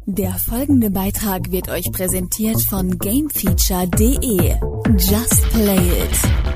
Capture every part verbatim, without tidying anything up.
Der folgende Beitrag wird euch präsentiert von Gamefeature punkt de. Just play it.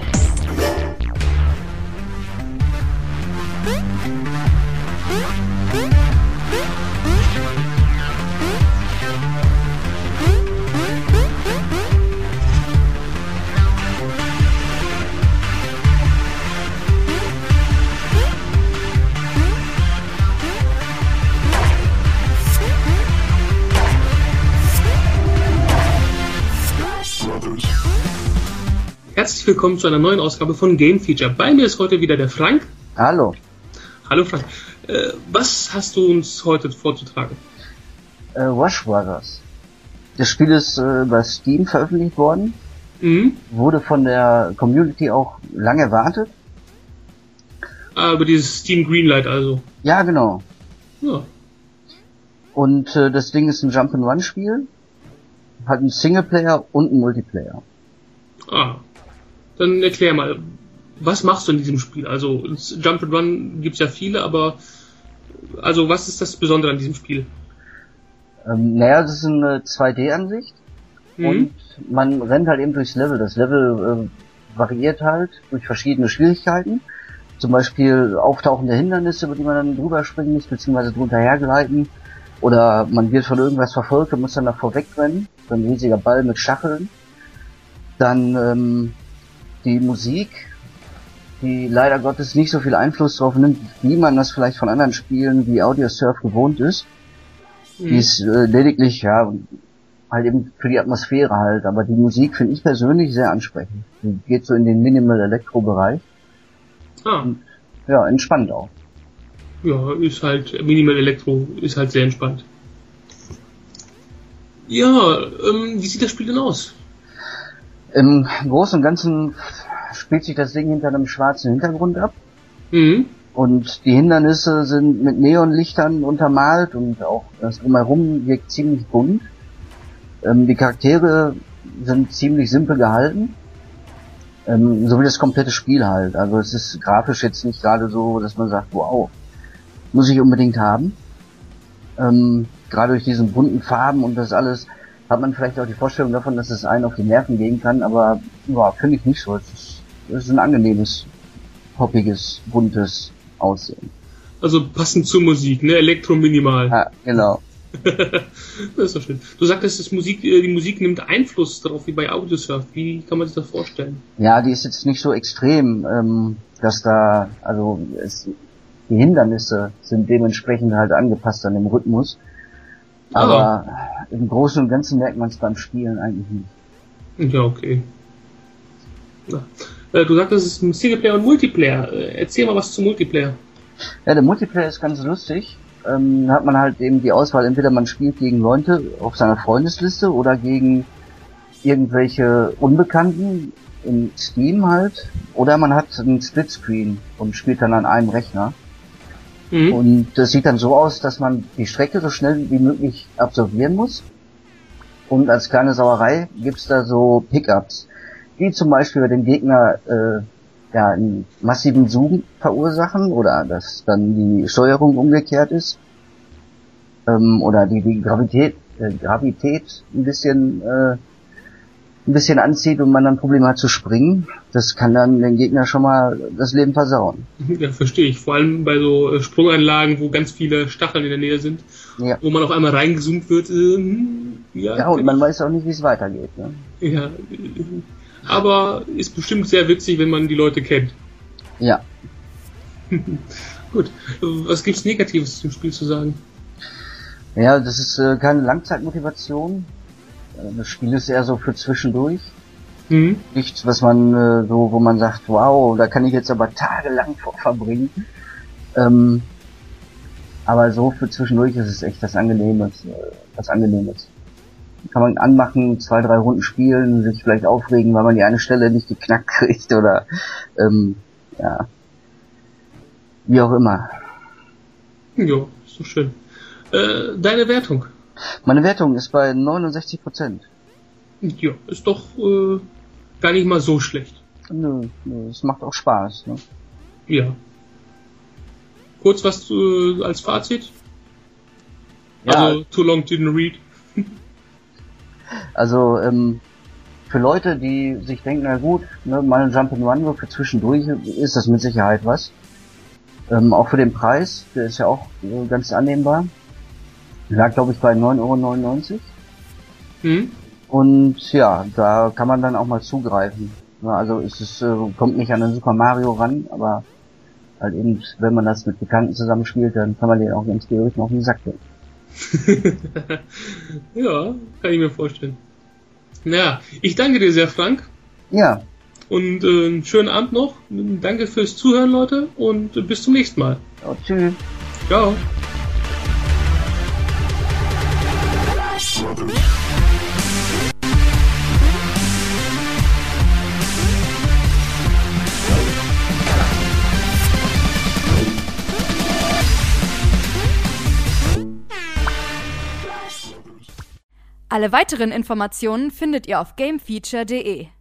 Herzlich willkommen zu einer neuen Ausgabe von Game Feature. Bei mir ist heute wieder der Frank. Hallo. Hallo Frank. Äh, was hast du uns heute vorzutragen? Äh, Rush Brothers. Das Spiel ist äh, bei Steam veröffentlicht worden. Mhm. Wurde von der Community auch lange erwartet. Ah, über dieses Steam Greenlight also. Ja, genau. Ja. Und äh, das Ding ist ein Jump-and-Run-Spiel. Hat einen Singleplayer und einen Multiplayer. Ah. Dann erklär mal, was machst du in diesem Spiel? Also Jump and Run gibt's ja viele, aber also was ist das Besondere an diesem Spiel? Ähm, naja, das ist eine zwei D-Ansicht mhm. und man rennt halt eben durchs Level. Das Level äh, variiert halt durch verschiedene Schwierigkeiten. Zum Beispiel auftauchende Hindernisse, über die man dann drüber springen muss, beziehungsweise drunter hergleiten. Oder man wird von irgendwas verfolgt und muss dann davor wegrennen. So ein riesiger Ball mit Stacheln. Dann ähm, die Musik, die leider Gottes nicht so viel Einfluss drauf nimmt, wie man das vielleicht von anderen Spielen wie Audiosurf gewohnt ist. Mhm. Die ist äh, lediglich, ja, halt eben für die Atmosphäre halt. Aber die Musik finde ich persönlich sehr ansprechend. Die geht so in den Minimal-Elektro-Bereich. Ah. Und, ja, entspannt auch. Ja, ist halt, Minimal Elektro ist halt sehr entspannt. Ja, ähm, wie sieht das Spiel denn aus? Im Großen und Ganzen spielt sich das Ding hinter einem schwarzen Hintergrund ab. Mhm. Und die Hindernisse sind mit Neonlichtern untermalt und auch das Drumherum wirkt ziemlich bunt. Ähm, die Charaktere sind ziemlich simpel gehalten. Ähm, so wie das komplette Spiel halt. Also es ist grafisch jetzt nicht gerade so, dass man sagt, wow, muss ich unbedingt haben. Ähm, gerade durch diesen bunten Farben und das alles hat man vielleicht auch die Vorstellung davon, dass es einen auf die Nerven gehen kann, aber ja, finde ich nicht so. Es ist, es ist ein angenehmes, poppiges, buntes Aussehen. Also passend zur Musik, ne? Elektro minimal. Ja, genau. Das ist doch schön. Du sagtest, das Musik, die Musik nimmt Einfluss darauf, wie bei Audiosurf. Wie kann man sich das vorstellen? Ja, die ist jetzt nicht so extrem, ähm, dass da, also es, die Hindernisse sind dementsprechend halt angepasst an den Rhythmus. Aber ah. im Großen und Ganzen merkt man es beim Spielen eigentlich nicht. Ja, okay. Ja. Äh, du sagtest, es ist ein Singleplayer und Multiplayer. Äh, erzähl mal was zum Multiplayer. Ja, der Multiplayer ist ganz lustig. Ähm, da hat man halt eben die Auswahl, entweder man spielt gegen Leute auf seiner Freundesliste oder gegen irgendwelche Unbekannten im Steam halt. Oder man hat einen Splitscreen und spielt dann an einem Rechner. Mhm. Und das sieht dann so aus, dass man die Strecke so schnell wie möglich absolvieren muss. Und als kleine Sauerei gibt's da so Pickups, die zum Beispiel bei dem Gegner äh, ja einen massiven Zoom verursachen oder dass dann die Steuerung umgekehrt ist. Ähm, oder die, die Gravität, äh, Gravität ein bisschen äh, ein bisschen anzieht und man dann Probleme hat zu springen. Das kann dann den Gegner schon mal das Leben versauen. Ja, verstehe ich. Vor allem bei so Sprunganlagen, wo ganz viele Stacheln in der Nähe sind, ja. Wo man auf einmal reingezoomt wird. Äh, ja, ja, und man weiß auch nicht, wie es weitergeht. Ne? Ja, aber ist bestimmt sehr witzig, wenn man die Leute kennt. Ja. Gut. Was gibt's Negatives zum Spiel zu sagen? Ja, das ist äh, keine Langzeitmotivation. Das Spiel ist eher so für zwischendurch. Mhm. Nichts, was man äh, so, wo man sagt, wow, da kann ich jetzt aber tagelang vor verbringen. Ähm, aber so für zwischendurch ist es echt was Angenehmes, äh, was Angenehmes. Kann man anmachen, zwei, drei Runden spielen, sich vielleicht aufregen, weil man die eine Stelle nicht geknackt kriegt oder ähm, ja, wie auch immer. Jo, ist doch schön. Äh, deine Wertung? Meine Wertung ist bei neunundsechzig Prozent. Ja, ist doch äh, gar nicht mal so schlecht. Nö, nö, es macht auch Spaß. Ne? Ja. Kurz was äh, als Fazit? Ja. Also, too long didn't read. Also, ähm, für Leute, die sich denken, na gut, ne, mal ein Jump'n'Run nur für zwischendurch, ist das mit Sicherheit was. Ähm, auch für den Preis, der ist ja auch äh, ganz annehmbar. Lag, glaube ich, bei neun Euro neunundneunzig. Hm? Und ja, da kann man dann auch mal zugreifen. Ja, also es ist, äh, kommt nicht an den Super Mario ran, aber halt eben, wenn man das mit Bekannten zusammenspielt, dann kann man den auch ganz theoretisch noch auf den Sack gehen. Ja, kann ich mir vorstellen. Naja, ich danke dir sehr, Frank. Ja. Und äh, einen schönen Abend noch. Danke fürs Zuhören, Leute. Und äh, bis zum nächsten Mal. Ja, tschüss. Ciao. Alle weiteren Informationen findet ihr auf gamefeature punkt de.